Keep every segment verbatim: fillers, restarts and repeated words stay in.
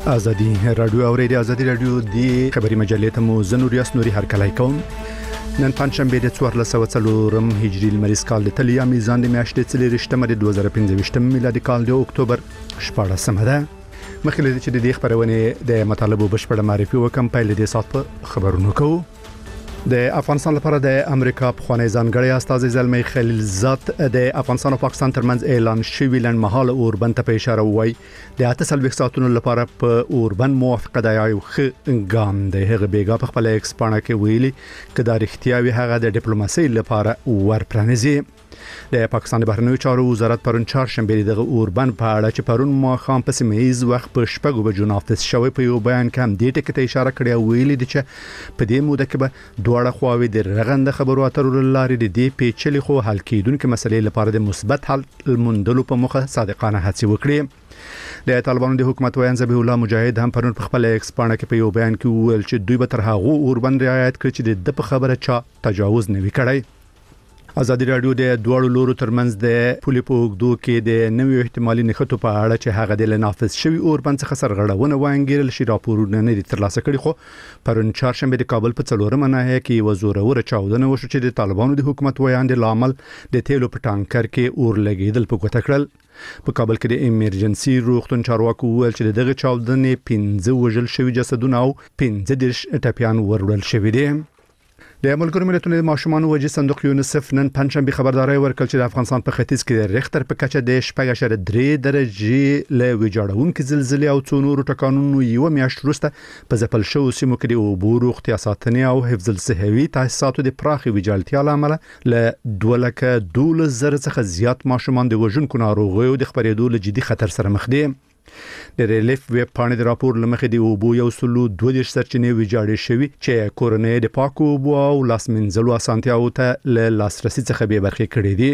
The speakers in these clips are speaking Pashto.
ازادي رادیو اوریدي ازادي رادیو دی خبري مجلې ته مو زنور یاس نوري هر کلای کوم نن پنځشنبه د څوارلس سوه څلورم هجري لمریز کال د تلیا میزان د میاشتې څلور شتمه د دوه زره پنځه میلادي کال د اکتوبر شپږمه ده. مخکې چې د دې خبرونه د مطالبه بشپړه معرفي وکم پیل د سات په خبرونو کوو. د افغانستان لپاره د امریکا په خانه ځانګړی استازي زلمی خلیلزاد د افغانستان او پاکستان ترمنځ اعلان شوی لنډمهاله اوربند ته په اشاره وایي د اته سلويخ ساعتونو لپاره په اوربند موافقه د یو ښه ګام دی. هغه بیګا په خپل ایکس پاڼه کې ویلي چې د اړتیا وی هغه د ډیپلوماسي لپاره ورپرانیزي. د پاکستان بهرنیو چارو وزارت پرون چهارشنبه دغه اوربند په اړه چې پرون ما خام په سیمه‌ایز وخت په شپږو بجو نافذ شوی په یو بیان کې هم دې ټکي ته اشاره کړې او ویلي دي چې په دې موده کې به دواړه خواوې د رغنده خبرو اترو لارې د دې پیچلې خو حل کېدونکو مسلې لپاره د مثبت حل موندلو په مخه صادقانه هڅې وکړي. د طالبانو د حکومت ویان ذبیح الله مجاهد هم پرون په خپل ایکس پاڼه کې په یو بیان کې وویل چې دوی به تر هغه اوربند رعایت کړي چې د په خبره چا تجاوز نه وي کړی. ازادي رادیو د دوړو لورو ترمنځ د پولي په وګدو کې د نوې احتمالي نښتو په اړه چې هغه د لنافذ شوی اوربند څخه سرغړونه وانګیرل شي راپورونه نه دي ترلاسه کړي. خو پرون چهارشنبه د کابل په څلورمه ناحیه کې وزوره چاودنه وشو چې د طالبانو د حکومت ویان د لامل د تیلو په ټانکر کې اور لګیدل په ګوته کړل. په کابل کې د ایمرجنسي روغتون چارواکو وویل چې دغه چاودنې پنځه وژل شوی جسدونه او پنځه دیرش ټپیان وروړل شوی دي. د ملګرو ملتونو د ماشومان وجې صندوق یونیسف نن پنځشنبه خبرداري ورکړه چې د افغانستان په ختیځ کې د ریختر په کچه د شپږ اعشاریه درې درجې له ویجاړونکو زلزلې او څو نورو ټکانونو یو میاشت وروسته په ځپل شوو سیمو کې د اوبو روغتیا ساتنې او حفظ الصحوي تاسیساتو د پراخي ویجاړتیا لامل له دوه لکه دولس زره څخه زیات ماشومان د وژونکو ناروغیو د خپرېدو له جدي خطر سره مخ دي. د ریلیف ویب پاڼې د راپور لمخې د اوبو یو سلو دوه دیرش سرچینې ویجاړې شوي چې کورنۍ د پاکو اوبو او لاس منځلو اسانتیاو ته له لاسرسي څخه به برخې کړې دي.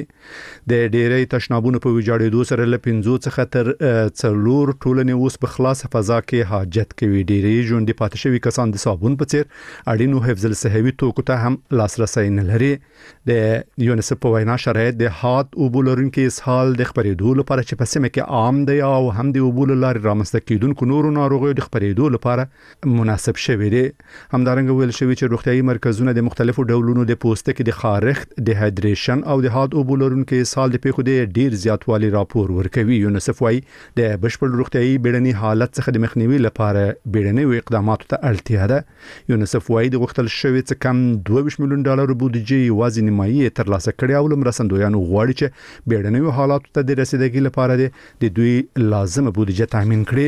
د ډېرې تشنابونو په ویجاړېدو سره له پنځو څخه تر څلور ټولنې اوس په خلاص فضا کې حاجت کوي. ډېرې ژوندۍ پاتې شوي کسان د صابون په څیر اړینو حفظ الصحوي توکو ته هم لاسرسي نه لري. د یونیسف په وینا شرایط د حاد اوبو لرونکو اسهال د خپرېدو لپاره چې په سیمه کې عام دی او هم د اوبو لارې رامنځته کېدونکو نورو ناروغیو د خپرېدو لپاره مناسب شوی دی. همدارنګه ویل شوی چې روغتيایي مرکزونه د مختلفو ډولونو د پوستکي د خارښت، د هایډریشن او د حاد اوبو لرونکو اسهال د پیښو د ډیر زیاتوالي راپور ورکوي. یونیسف وايي د بشپړ روغتيایي بیړني حالت څخه د مخنیوي لپاره بیړني اقداماتو ته اړتیا ده. یونیسف وايي د غوښتل شوی څخه کم دوه ویشت میلیون ډالر بودیجه یوازې نیمایي ترلاسه کړي او لمرسندویانو غواړي چې بیړني حالاتو ته د رسیدګۍ لپاره د دوی لازمه بودیجه تامین کړي.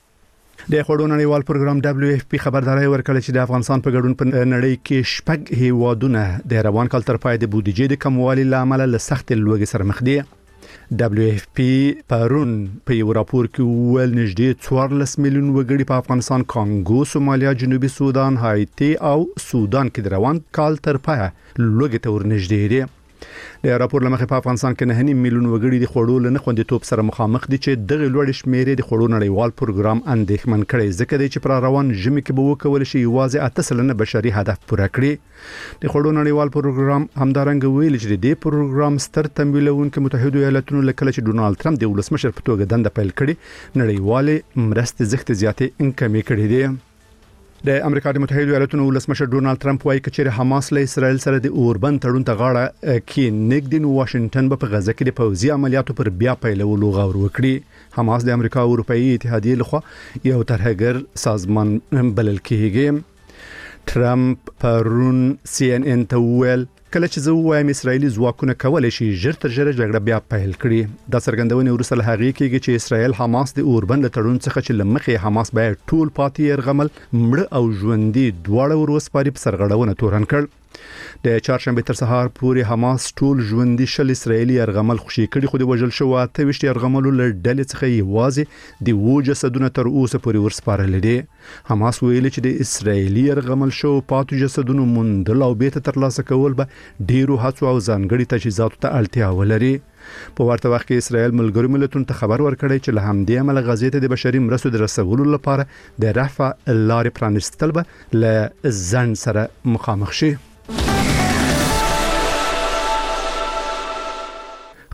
د خوړو نړیوال پروګرام دبليو اف پی خبرداري ورکړه چې د افغانستان په ګډون په نړۍ کې شپږ هیوادونه د روان کال تر پای د بودیجې د کموالي لامل له سخت لوږې سره مخ دي. دبليو اف پی پرون په یو راپور کې ویل نږدې څوارلس میلیون وګړي په افغانستان، کانګو، سومالیا، جنوبي سودان، هایتي او سودان کې د روان کال تر پای لوږې ته ورنږدې دي. د راپور لمخې په افغانستان کې نه نیم میلیون وګړي د خوړو له نه خوندیتوب سره مخامخ دي چې دغه لوړ شمیرې د خوړو نړیوال پروګرام اندېښمن کړي ځکه چې پر روان ژمي کې به وکول شي یوازې اته سلنه بشري هدف پوره کړي. د خوړو نړیوال پروګرام همدارنګه ویل چې د دې پروګرام ستر تمویلونکو متحده ایالاتونو لکه چې ډونالد ټرمپ د ولسمشر په توګه دنده پیل کړي نړیوال مرستې زښت زیاتې انکمې کړي دي. د امریکا د متحده ایالاتونو ولسمشر ډونالد ټرمپ وايي چې حماس له اسرائیل سره د اوربند تړون ته غاړه کې نګدین واشنگټن په غزه کې د پوځي عملیاتو پر بیا پیلولو غور وکړي. حماس د امریکا او اروپאי اتحادیه لخوا یو ترهګر سازمان بلل کېږي. ټرمپ پرون سی ان ان ته ویل کله چې زه وایم اسرایلی ځواکونه کولای شي ژر تر ژره جګړه بیا پیل کړي. دا څرګندونه وروسته له هغې کېږي چې اسرائیل حماس د اوربند تړون څخه چې لمخې حماس باید ټول پاتې يرغمل مړ او ژوندۍ دواړه وروسپاري په سرغړونه تورن کړ. د چهارشنبه تر سهار پورې حماس ټول ژوندۍ شل اسرایلی يرغمل خوشي کړي، خو د وژل شو اته ویشت يرغملو له ډلې څخه یوازې د وو جسدونه تر اوسه پورې ورسپارل دي. حماس ویلي چې د اسرایلی يرغمل شو پاتو جسدونو موندل او بیرته ترلاسه کول به ډیرو هڅو او ځانګړي تجهیزاتو ته اړتیا ولري. په ورته وخت کې اسرائیل ملګرو ملتونو ته خبر ورکړی چې له همدې عمله غزې ته د بشري مرستو د رسولو لپاره د رفع لارې پرانیستل به له ځنډ سره مخامخ شي.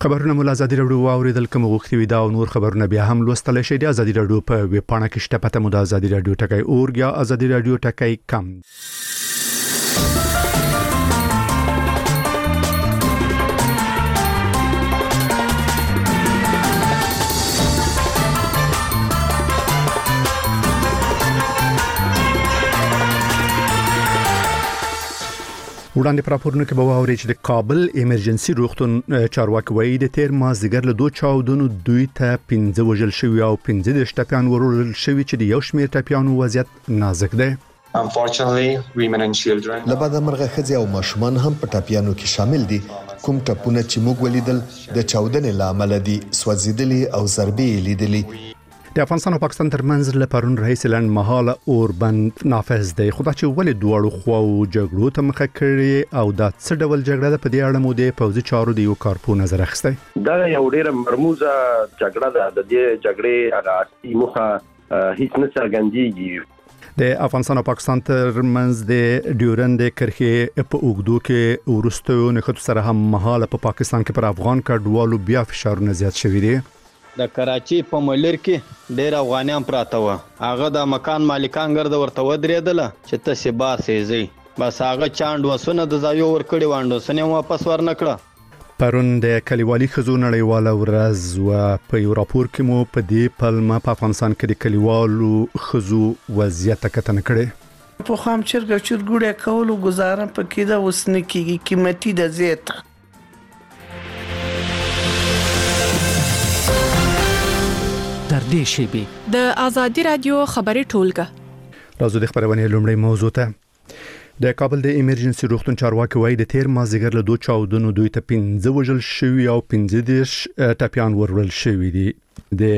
خبرونه مول ازادي راډیو اوریدل کوم وختي ودا او نور خبرونه بیا هم لوستل شي د ازادي راډیو په ویب پاڼه کې شته پته مو د ازادي راډیو ټکای اورګ یا ازادي راډیو ټکای کم. وړاندې پر راپورونه کې به واوري چې د کابل ایمرجنسي روغتون چارواکي وایي د تیر مازدیګر له دوه چاودنو دوی ته پنځه وژل شوي او پنځه د ټپیان ورول شوي چې د یو شمېر ټپیانو وضعیت نازک دی. Unfortunately, women and children لباده مرغه خځې او ماشومان هم په ټپیانو کې شامل دي. کوم ټپونه چې موږ ولیدل د چاودنې له امله دي سوځېدلي او ضربې لیدلې. د افغانستان او پاکستان ترمنځ له پرون رئیس لند مهاله اوربند نافذ دی. خو دا چې ولې دواړو خواو جګړو ته مخه کړي او دا څه ډول جګړه ده په دې اړه مو د پوځي چارو د یو کارپو نظر اخیستی. دا یو ډېر مرموزه جګړه ده. د دې جګړې هغه اصلي موخه هیڅ نه څرګندېږي. د افغانستان او پاکستان ترمنځ د ډیورند کرښې په اوږدو کې ورستو نښتو سره هم مهاله په پاکستان کې پر افغان کډوالو بیا فشارونه زیات شوي دي. د کراچي په مولر کې ډېر افغانان پراته و. هغه د مکان مالکان ګرځ ورته ودرېدل چې تاسو باسې زی بس هغه چاند وسونه د ځایو ور کړی واندو سنې واپس ورنکړه. پرون د کلیوالي خزو نړیواله ورځ و. په یو راپور کې مو په دې پلمه په افغانستان کې د کلیوالو خزو وضعیت کتنه کړې. په خام چرګ چرګوړې کولو گزاره پکې دا وسنه کېږي قیمتي د زیات. در دې شیبي د ازادي رادیو خبري ټولګه راځو د خبرونه لومړی موضوع ته. د کابل د ایمرجنسي روغتون چارواکي وایي د تیر مازدیګر له دوه چاودنو دوی ته پنځه وژل شوي او پنځه دیرش ټپیان ورول شوي دي. د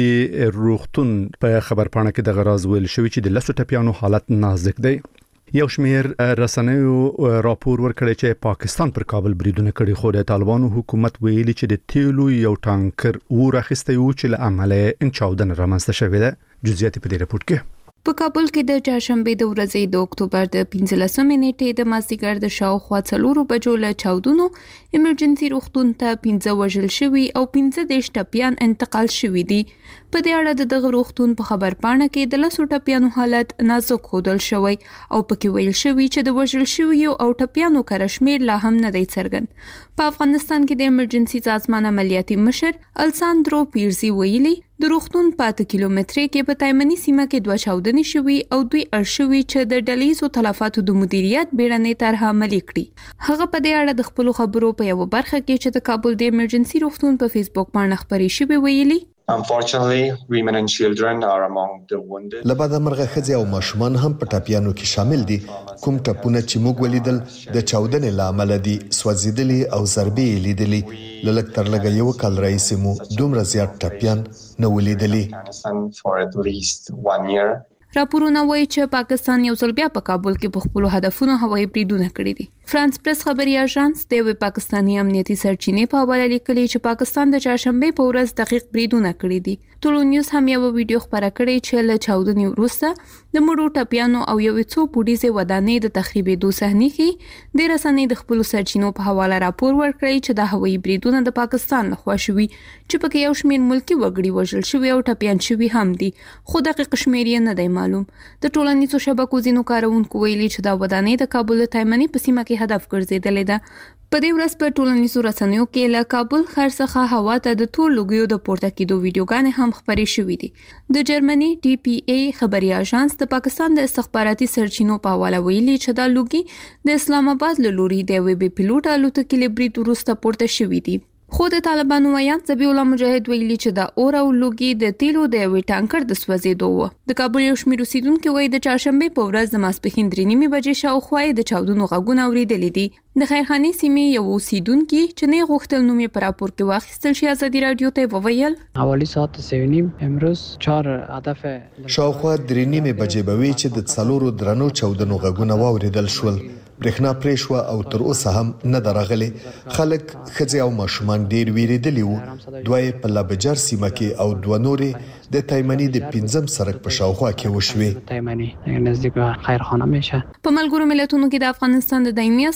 دې روغتون په خبرپاڼه کې د غراز ویل شوی چې د لسو ټپیانو حالت نازک دی. یو شمیر رسنیو راپور ورکړی چې پاکستان پر کابل بریدونه کړي خو د طالبانو حکومت ویلي چې د تیلو یو ټانکر اور اخیستی و چې له امله چاودنه رامنځته شوې ده. جزئیات په دې راپور کې. په کابل کې د چهارشنبه د ورځې د اکتوبر د پنځلسمې نیټې د مازدیګر د شاوخوا څلورو بجو له چاودنو ایمرجنسي روغتون ته پنځه وژل شوي او پنځه دیرش ټپیان انتقال شوي دي. په دې اړه د دغه روغتون په خبرپاڼه کې د لسو ټپیانو حالت نازک ښودل شوی او پکې ویل شوی چې د وژل شویو او ټپیانو کره شمېر لا هم نه دی څرګند. په افغانستان کې د ایمرجنسي سازمان عملیاتي مشر الساندرو پیرزي ویلي د روغتون پاته کیلومتري کې په تایمني سیمه کې دوه چاودنې شوي او دوی ارشوي چې د ډلهیزو تلفاتو د مدیریت بیړنۍ طرحه عملي کړي. هغه په دې اړه د خپل خبرو په یو برخه کې چې د کابل د ایمرجنسي روغتون په فیسبوک باندې خبري شوی ویلي Unfortunately, women and children are among the wounded. لباده مرغه خځې او ماشومان هم په ټپیانو کې شامل دي. کوم ټپونه چې موږ ولیدل د چاودنې له امله دي سوځېدلي او ضربې لیدلې. لږ تر لږه یو کال راهیسې مو دومره زیات ټپیان نه ولیدلي. For at least one year. راپورونه وایي چې پاکستان یو ځل بیا په کابل کې په خپل هدفونو هوایي بریدونه کړي دي. فرانس پریس خبري اژانس د یو پاکستاني امنیتي سرچینې په حواله لیکلي چې پاکستان د چهارشنبه په ورځ دقیق بریدونه کړي دي. ټولو نیوز هم یو ویډیو خبره کړې چې له چاودنې وروسته د مړو ټپیانو او یو څو پوډیزه ودانې د تخریبېدو صحنې کې د رسنۍ د خپل سرچینو په حواله راپور ورکړی چې د هوایي بریدونه د پاکستان لخوا شوي چې پکې یو شمېر ملکی وګړي وژل شوي او ټپیان شوي هم دي خو دقیق شمېر یې نه دی معلوم. د ټولنیزو شبکو ځینو کارونکو ویلي چې دا ودانې د کابل تایمني په سیمه کې هدف ګرځېدلې ده. په دې ورځ په ټولنیزو رسنیو کې له کابل ښار څخه هوا ته د تور لوګیو د پورته کېدو ویډیوګانې هم خپرې شوې دي. د جرمني ډي پی ای خبري اژانس د پاکستان د استخباراتي سرچینو په حواله ویلي چې دا لوګي د اسلام آباد له لوري د وی بي پیلوټ الوتکې له برید وروسته پورته شوې دي. خو د طالبانو ویان ذبیح الله مجاهد ویلي چې د اور او لوګي د تیلو د وی ټانکر د سوځېدو و. د کابل یو شمېر اوسیدونکو وایي د چهارشنبه په ورځ د ماسپښین درې نیمې بجې شاوخوا د چاودنو غږونه اورېدلې دي. د خیرخانې سیمې یو اوسیدونکي چې نه غوښتل نوم یې په راپور کې واخیستل شي ازادي رادیو ته وویل حوالی ساعت سه و نیم امروز چهار هدف شاوخوا درې نیمې بجې به وي چې د څلورو درنو چاودنو غږونه واورېدل شول. برېښنا پرې شوه او تر اوسه هم نه ده راغلې. خلک ښځې او ماشومان ډېر ویرېدلي وو. دوه یې په لابجار سیمه کې او دوه نورې د تایمني د پنځم سړک په شاوخوا کې وشوې. تایمني نزدیک خیرخانه میشه. په ملګرو ملتونو کې د افغانستان د دایمي استازولۍ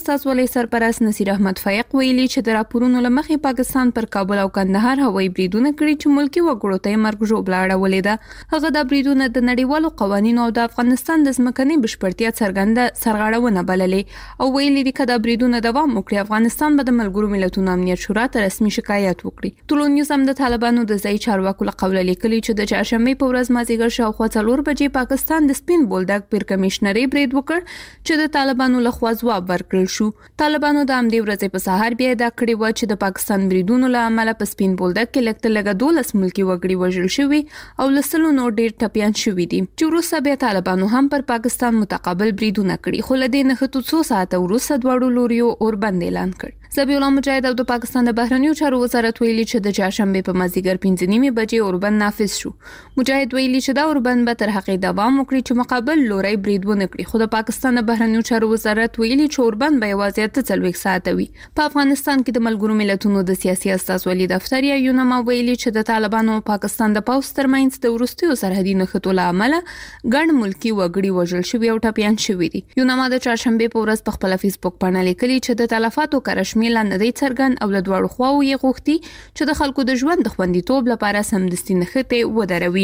ادارې سرپرست نصیر احمد فایق ویلي چې د راپورونو لمخې پاکستان پر کابل او کندهار هوایي بریدونه کړي چې ملکی وګړو ته مرګ ژوبله اړولې ده. هغه د بریدونه د نړیوالو قوانینو او د افغانستان د ځمکني بشپړتیا څرګنده سرغړونه بللې او ویلي دي چې دا بریدونه دوام وکړي افغانستان به د ملګرو ملتونو امنیت شورا ته رسمي شکایت وکړي. ټولو نیوز هم د طالبانو د ځای چارواکو له قوله لیکلي چې د چهارشنبه په ورځ مازیګر شاوخوا څلور بجې پاکستان د سپین بولدک پیر کمشنري برید وکړ چې د طالبانو له خوا ځواب ورکړل شو. طالبانو د همدې ورځې په سهار بیا دا کړی و چې د پاکستان بریدونو له امله په سپین بولدک کې لکه لګه دولس ملکی وګړي وژل شوي او لسلو نور ډیر ټپيان شوي دي چې وروسته بیا طالبانو هم پر پاکستان متقابل بریدونه کړي خو لدې نه خطو څو ساعته وروسته دواړو لوریو اوربند اعلان کړ. ذبیح الله مجاهد او د پاکستان د بهرنیو چارو وزارت ویلي چې د چهارشنبه په مازیګر پنځه نیمې بجې اوربند نافذ شو. مجاهد ویلي چې دا اوربند به تر هغې دوام وکړي چې مقابل لوري برید ونه کړي خو د پاکستان د بهرنیو چارو وزارت ویلي چې اوربند به یوازې اته څلوېښت ساعته وي. په افغانستان کې د ملګرو ملتونو د سیاسي استازولي دفتر یا یونما ویلي چې د طالبانو او پاکستان د پوځ ترمنځ د وروستیو سرحدي نښتو له امله ګڼ ملکی وګړي وژل شوي او ټپيان شوي دي. یونما د چهارشنبه په ورځ په خپل فیسبوک باندې لیکلي چې د تلفاتو کرشمیل نه دی څرګند او له دواړو خواو یې غوښتي چې د خلکو د ژوند د خوندیتوب لپاره سمدستي نښتې ودروي.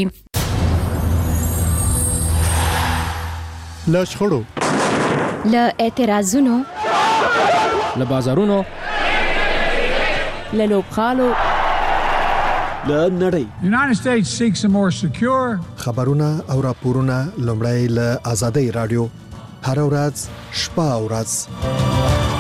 له شخړو، له اعتراضونو، له بازارونو، له لوبغالو، له نړۍ. United States seeks a more secure. خبرونه او راپورونه لومړی له آزادۍ رادیو هر ورځ شپه او ورځ.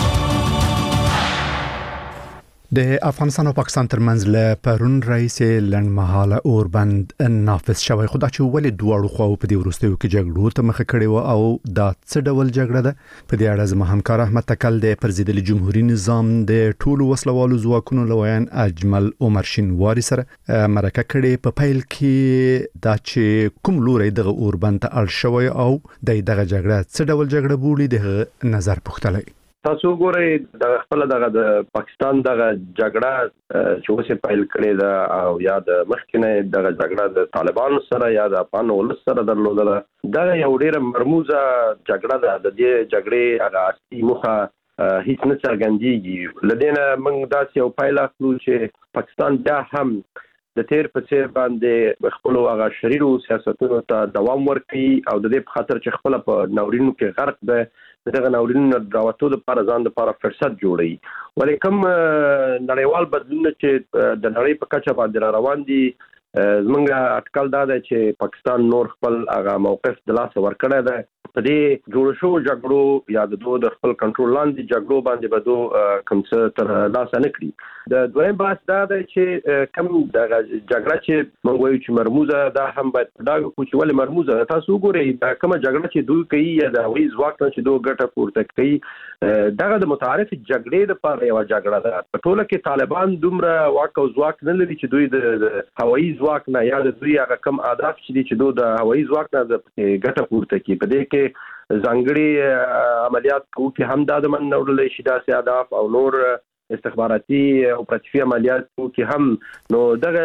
د افغانستان او پاکستان ترمنځ له پرون رئیس لنډمهاله اوربند نافذ شوی خو دا چې ولې دواړو خواو په دې وروستیو کې جګړو ته مخه کړې و او دا څه ډول جګړه ده په دې اړه زما همکار احمد تکل د پرزیدلي جمهوریت نظام د ټولو وسلوالو ځواکونو لویان اجمل عمر شینواری سره مرکه کړې په پیل کې دا چې کوم لوري دغه اوربند ته اړ شوی او د دغه جګړه څه ډول جګړه بولی د نظر پوښتلی. تاسو ګورئ د خپل دغه د پاکستان دغه جګړه چې اوس پیل کړې ده او یا د مخکنه دغه جګړه د طالبانو سره یا د افغان ولس سره درلودله دا یو ډېر مرموزه جګړه ده. د دې جګړې هغه اصلي موخه هیڅ نه څرګندېږي. لدينا موږ داسې یو پایله اخلو چې پاکستان بیا هم د تیر په څیر باندې خپل هغه شریرو سیاستونو ته دوام ورکړي او د دې په خاطر چې خپل په ناورینو کې غرق ده دغه ناورینو راوتو لپاره ځان لپاره فرصت جوړي. ولیکم نړیوال بدلون چې د نړۍ په کچه باندې روان دي زمونږ اټکل دا ده چې پاکستان نور خپل هغه موقف د لاس ورکړی ده په دې جوړ شو جګړو یا د دوه د خپل کنټرول لاندې جګړو باندې به دوه کوم څه تر لاس نه کړي. د دویم بحث دا ده چې کوم د جګړه چې موږ وایو چې مرموزه دا هم باید دا کو چې ولې مرموزه تاسو وګورئ دا کومه جګړه چې دوی کوي یا د هوایي ځواک نه چې دوه ګټه پورته کوي دغه د متعارف جګړې لپاره یو جګړه ده. په ټوله کې طالبان دومره واک او ځواک نه لري چې دوی د هوایي ځواک نه یا د دوی هغه کم اهداف چې دي چې دوی د هوایي ځواک نه ګټه پورته کوي. په دې کې ځانګړي عملیات کوي هم د من نورل شي داسې اهداف او نور استخباراتي او پراتیفي عملیات کوي هم نو دغه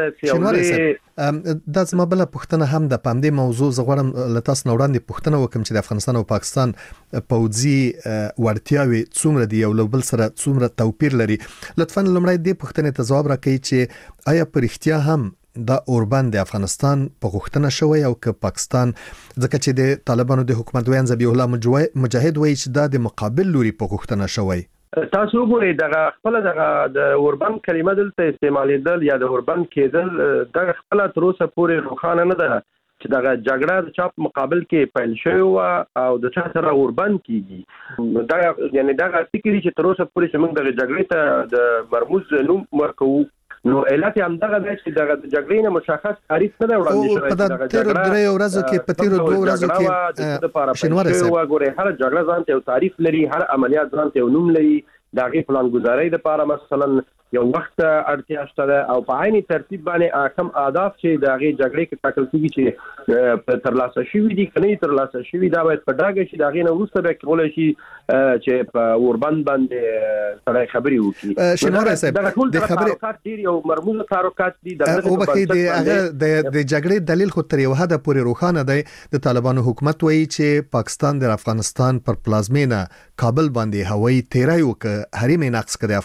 سیاوري د زما بل پښتنه هم د پاندې موضوع زغورم لتاس نوړاندې پښتنه وکم چې د افغانستان او پاکستان پوځي ورتیاوي څومره دی او بل سره څومره توپیر لري. لطفا لمړی دې پښتنه ته جواب راکړئ چې آیا پر اختیا هم دا اوربند د افغانستان په غوښتنه شوی او که پاکستان ځکه چې د طالبانو د حکومت ویان ذبیح الله مجاهد وایي چې دا د مقابل لوري په غوښتنه شوی. تاسو وګورئ دغه خپل دغه د اوربند کلمه دلته استعمالېدل یا د اوربند کېدل دغه خپل تر اوسه پورې روښانه نه ده چې دغه جګړه د چاپ مقابل کې پیل شوی او د چا سره اوربند کیږي. دا یعنی دغه فکرې چې تر اوسه پورې چې موږ دغه جګړې ته د مرموز نوم ورکوو نو علت هم دغه دی چې دغه جګړې نه مشخص تعریف نه وړاندې شوی. په تیر درې ورځو کې په تیر دوه ورځو کې شنواره سره وګورئ هر جګړه ځان ته یو تعریف لري هر عملیات ځان ته یو نوم لري. د هغې پلان ګزارۍ لپاره مثلا یو وخت اړتیا شته او په عین ترتیب باندې کم اهداف چې د هغه جګړې کې ټاکل کیږي چې په ترلاسه شوي دي کني ترلاسه شوي دا باید په ډاګه شي دا غي نه وروسته به کولای شي چې په اوربند باندې سره خبري وکړي شنوره صاحب د خبرې ډیر یو مرموزه تعلقات دي د او بخې د هغه د جګړې دلیل خو تر یو حد پورې روښانه دی د طالبانو حکومت وایي چې پاکستان د افغانستان پر پلازمینه کابل باندې هوایي تیرای وک حریم نقص کړي